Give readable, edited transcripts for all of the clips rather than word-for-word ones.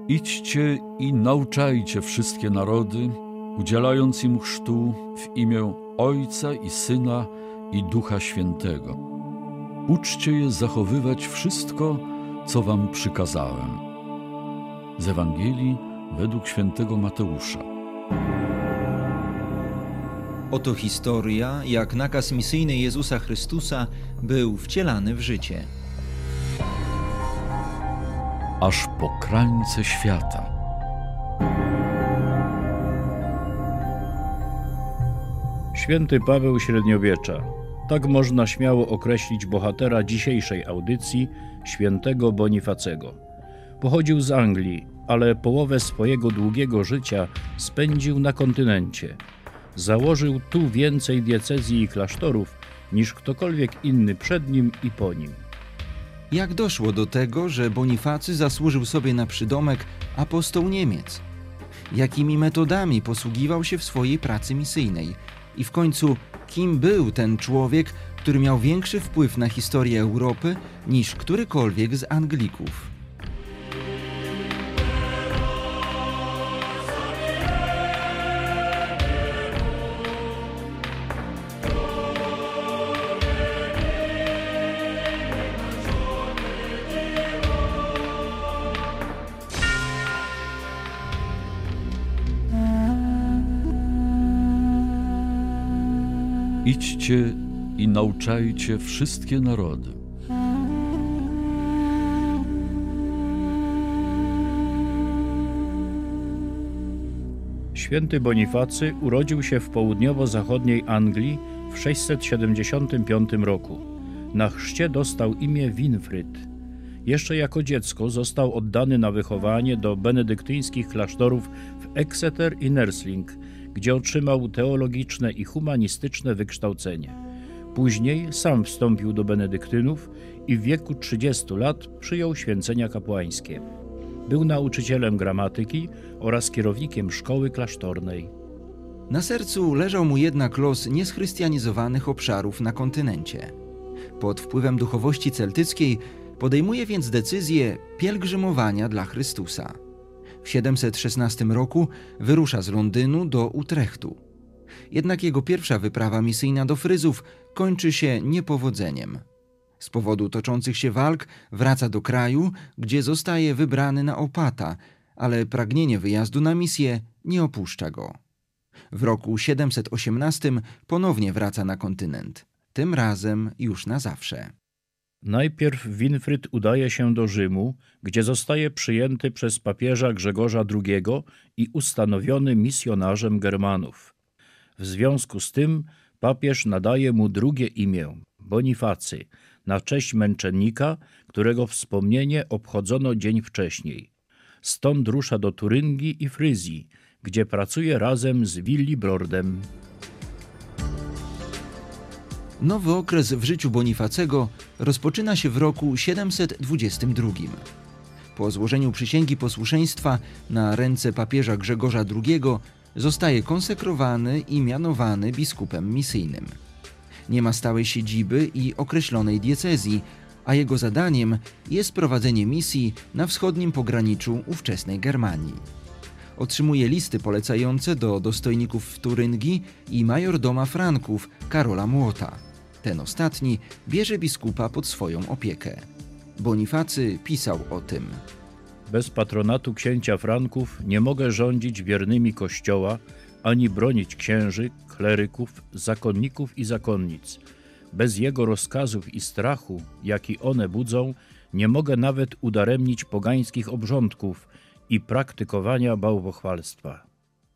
Idźcie i nauczajcie wszystkie narody, udzielając im chrztu w imię Ojca i Syna i Ducha Świętego. Uczcie je zachowywać wszystko, co wam przykazałem. Z Ewangelii według świętego Mateusza. Oto historia, jak nakaz misyjny Jezusa Chrystusa był wcielany w życie. Aż po krańce świata. Święty Paweł Średniowiecza. Tak można śmiało określić bohatera dzisiejszej audycji, świętego Bonifacego. Pochodził z Anglii, ale połowę swojego długiego życia spędził na kontynencie. Założył tu więcej diecezji i klasztorów niż ktokolwiek inny przed nim i po nim. Jak doszło do tego, że Bonifacy zasłużył sobie na przydomek apostoł Niemiec? Jakimi metodami posługiwał się w swojej pracy misyjnej? I w końcu, kim był ten człowiek, który miał większy wpływ na historię Europy niż którykolwiek z Anglików? Idźcie i nauczajcie wszystkie narody. Święty Bonifacy urodził się w południowo-zachodniej Anglii w 675 roku. Na chrzcie dostał imię Winfryd. Jeszcze jako dziecko został oddany na wychowanie do benedyktyńskich klasztorów w Exeter i Nursling, gdzie otrzymał teologiczne i humanistyczne wykształcenie. Później sam wstąpił do benedyktynów i w wieku 30 lat przyjął święcenia kapłańskie. Był nauczycielem gramatyki oraz kierownikiem szkoły klasztornej. Na sercu leżał mu jednak los nieschrystianizowanych obszarów na kontynencie. Pod wpływem duchowości celtyckiej podejmuje więc decyzję pielgrzymowania dla Chrystusa. W 716 roku wyrusza z Londynu do Utrechtu. Jednak jego pierwsza wyprawa misyjna do Fryzów kończy się niepowodzeniem. Z powodu toczących się walk wraca do kraju, gdzie zostaje wybrany na opata, ale pragnienie wyjazdu na misję nie opuszcza go. W roku 718 ponownie wraca na kontynent, tym razem już na zawsze. Najpierw Winfryd udaje się do Rzymu, gdzie zostaje przyjęty przez papieża Grzegorza II i ustanowiony misjonarzem Germanów. W związku z tym papież nadaje mu drugie imię, Bonifacy, na cześć męczennika, którego wspomnienie obchodzono dzień wcześniej. Stąd rusza do Turyngii i Fryzji, gdzie pracuje razem z Willibrordem. Nowy okres w życiu Bonifacego rozpoczyna się w roku 722. Po złożeniu przysięgi posłuszeństwa na ręce papieża Grzegorza II zostaje konsekrowany i mianowany biskupem misyjnym. Nie ma stałej siedziby i określonej diecezji, a jego zadaniem jest prowadzenie misji na wschodnim pograniczu ówczesnej Germanii. Otrzymuje listy polecające do dostojników w Turyngii i majordoma Franków Karola Młota. Ten ostatni bierze biskupa pod swoją opiekę. Bonifacy pisał o tym. Bez patronatu księcia Franków nie mogę rządzić wiernymi Kościoła, ani bronić księży, kleryków, zakonników i zakonnic. Bez jego rozkazów i strachu, jaki one budzą, nie mogę nawet udaremnić pogańskich obrządków i praktykowania bałwochwalstwa.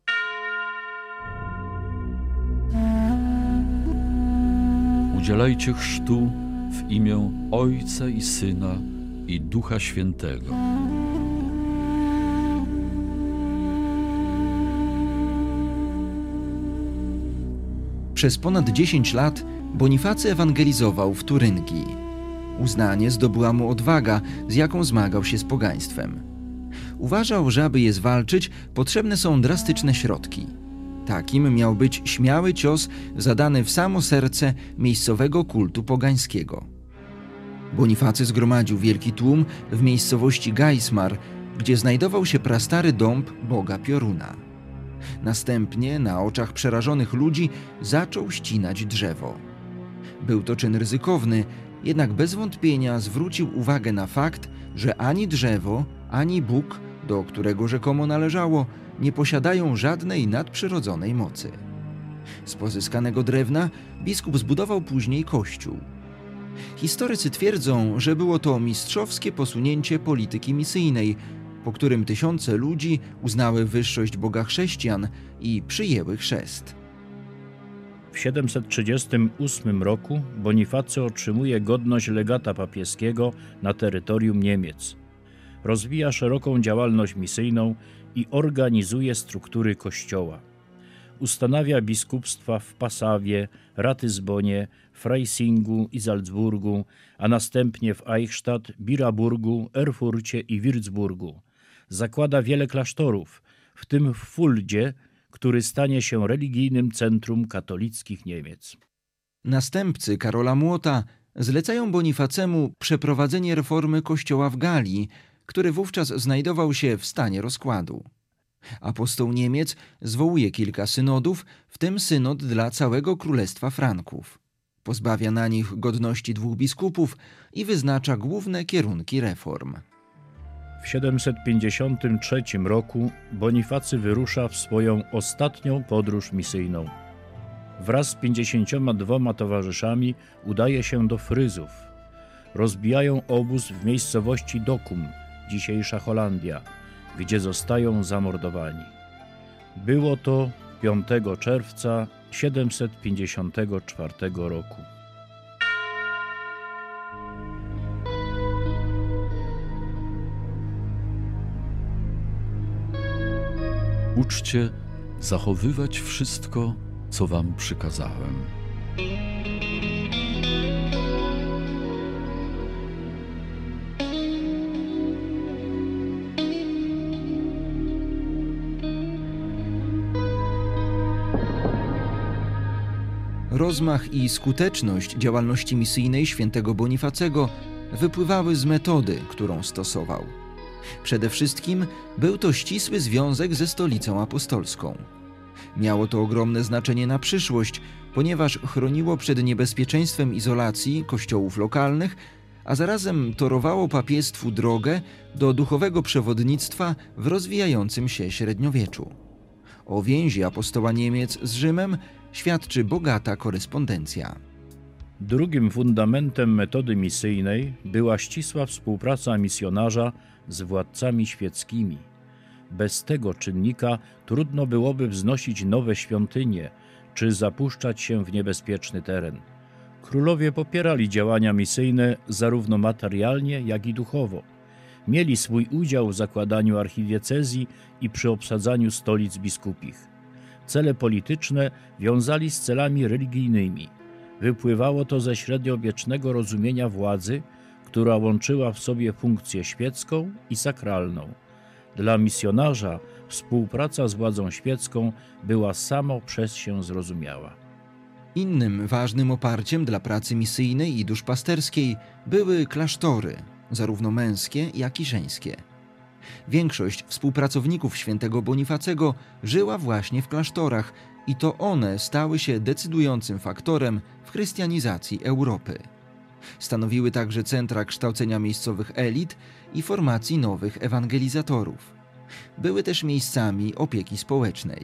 Udzielajcie chrztu w imię Ojca i Syna i Ducha Świętego. Przez ponad 10 lat Bonifacy ewangelizował w Turyngii. Uznanie zdobyła mu odwaga, z jaką zmagał się z pogaństwem. Uważał, że aby je zwalczyć, potrzebne są drastyczne środki. Takim miał być śmiały cios zadany w samo serce miejscowego kultu pogańskiego. Bonifacy zgromadził wielki tłum w miejscowości Geismar gdzie znajdował się prastary dąb boga Pioruna. Następnie na oczach przerażonych ludzi zaczął ścinać drzewo. Był to czyn ryzykowny, jednak bez wątpienia zwrócił uwagę na fakt, że ani drzewo, ani Bóg, do którego rzekomo należało, nie posiadają żadnej nadprzyrodzonej mocy. Z pozyskanego drewna biskup zbudował później kościół. Historycy twierdzą, że było to mistrzowskie posunięcie polityki misyjnej, po którym tysiące ludzi uznały wyższość Boga chrześcijan i przyjęły chrzest. W 738 roku Bonifacy otrzymuje godność legata papieskiego na terytorium Niemiec. Rozwija szeroką działalność misyjną i organizuje struktury kościoła. Ustanawia biskupstwa w Passawie, Ratyzbonie, Freisingu i Salzburgu, a następnie w Eichstätt, Biraburgu, Erfurcie i Würzburgu. Zakłada wiele klasztorów, w tym w Fuldzie, który stanie się religijnym centrum katolickich Niemiec. Następcy Karola Młota zlecają Bonifacemu przeprowadzenie reformy kościoła w Galii, który wówczas znajdował się w stanie rozkładu. Apostoł Niemiec zwołuje kilka synodów, w tym synod dla całego Królestwa Franków. Pozbawia na nich godności 2 biskupów i wyznacza główne kierunki reform. W 753 roku Bonifacy wyrusza w swoją ostatnią podróż misyjną. Wraz z 52 towarzyszami udaje się do Fryzów. Rozbijają obóz w miejscowości Dokkum, dzisiejsza Holandia, gdzie zostają zamordowani. Było to 5 czerwca 754 roku. Uczcie zachowywać wszystko, co wam przykazałem. Rozmach i skuteczność działalności misyjnej świętego Bonifacego wypływały z metody, którą stosował. Przede wszystkim był to ścisły związek ze stolicą apostolską. Miało to ogromne znaczenie na przyszłość, ponieważ chroniło przed niebezpieczeństwem izolacji kościołów lokalnych, a zarazem torowało papiestwu drogę do duchowego przewodnictwa w rozwijającym się średniowieczu. O więzi apostoła Niemiec z Rzymem świadczy bogata korespondencja. Drugim fundamentem metody misyjnej była ścisła współpraca misjonarza z władcami świeckimi. Bez tego czynnika trudno byłoby wznosić nowe świątynie czy zapuszczać się w niebezpieczny teren. Królowie popierali działania misyjne zarówno materialnie, jak i duchowo. Mieli swój udział w zakładaniu archidiecezji i przy obsadzaniu stolic biskupich. Cele polityczne wiązali z celami religijnymi. Wypływało to ze średniowiecznego rozumienia władzy, która łączyła w sobie funkcję świecką i sakralną. Dla misjonarza współpraca z władzą świecką była samo przez się zrozumiała. Innym ważnym oparciem dla pracy misyjnej i duszpasterskiej były klasztory, zarówno męskie, jak i żeńskie. Większość współpracowników świętego Bonifacego żyła właśnie w klasztorach i to one stały się decydującym faktorem w chrystianizacji Europy. Stanowiły także centra kształcenia miejscowych elit i formacji nowych ewangelizatorów. Były też miejscami opieki społecznej.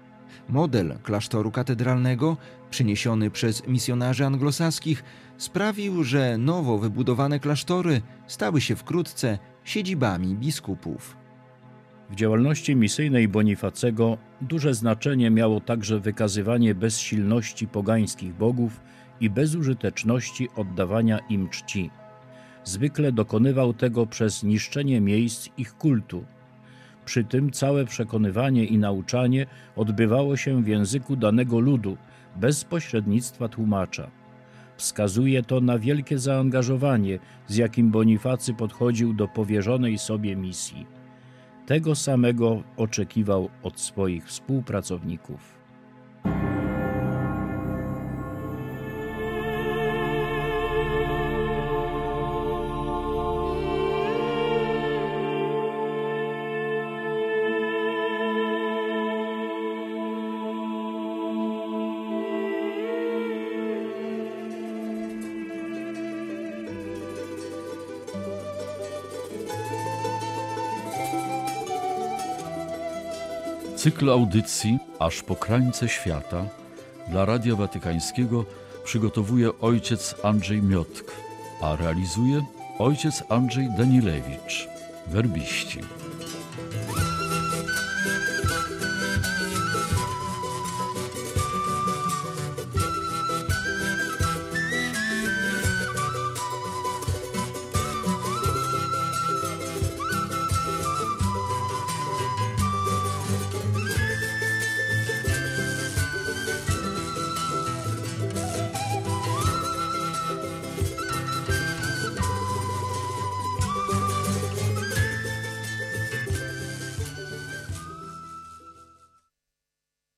Model klasztoru katedralnego, przyniesiony przez misjonarzy anglosaskich, sprawił, że nowo wybudowane klasztory stały się wkrótce siedzibami biskupów. W działalności misyjnej Bonifacego duże znaczenie miało także wykazywanie bezsilności pogańskich bogów i bezużyteczności oddawania im czci. Zwykle dokonywał tego przez niszczenie miejsc ich kultu. Przy tym całe przekonywanie i nauczanie odbywało się w języku danego ludu, bez pośrednictwa tłumacza. Wskazuje to na wielkie zaangażowanie, z jakim Bonifacy podchodził do powierzonej sobie misji. Tego samego oczekiwał od swoich współpracowników. Cykl audycji Aż po krańce świata dla Radia Watykańskiego przygotowuje ojciec Andrzej Miotk, a realizuje ojciec Andrzej Danilewicz, werbiści.